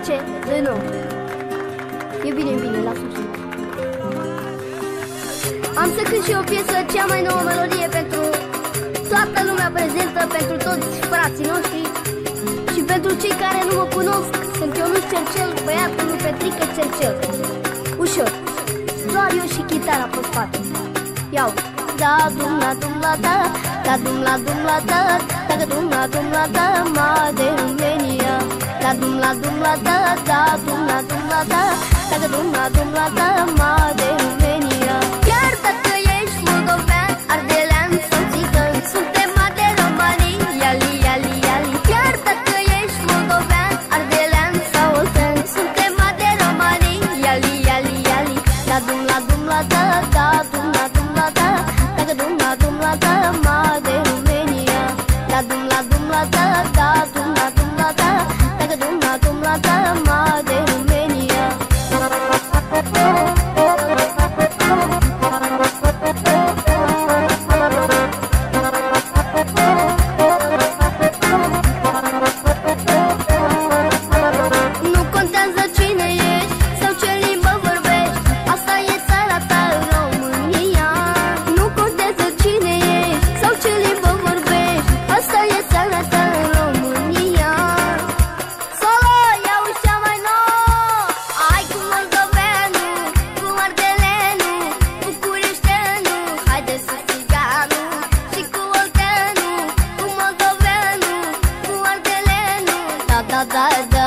ce? Nu. E bine, lasă-o. Am să cânt și o piesă, cea mai nouă melodie pentru toată lumea prezentă, pentru toți frații noștri și pentru cei care nu mă cunosc. Sunt Ionuț Cercel, băiatul lui Petrică Cercel. Ușor, doar eu și chitara pe spate. Iau. Da dum la dum la da, da dum la dum la da, da dum la da, ma de România. Da dum la da, da dum la da, da dum la da, ma de România. Chiar dacă ești moldovean, ardelean sau țigan, suntem ma de România, li, ali, ali. Chiar dacă ești moldovean, ardelean sau oltean, suntem ma de România, li, ali, ali. Da dum la da, da dum la da, da dum la da, ma de România. Da dum la da, da dum la da, da dum la da, ma de România. Nu contează cine ești sau ce limbă vorbești, asta e țara ta, România. Nu contează cine ești sau ce limbă vorbești, asta e țara ta, România. Solo, ia uși cea mai nouă, hai cu moldoveanu, cu ardeleanu, bucureșteanu, haide să țiganu, și cu olteanu, cu moldoveanu, cu ardeleanu. Da, da, da, da.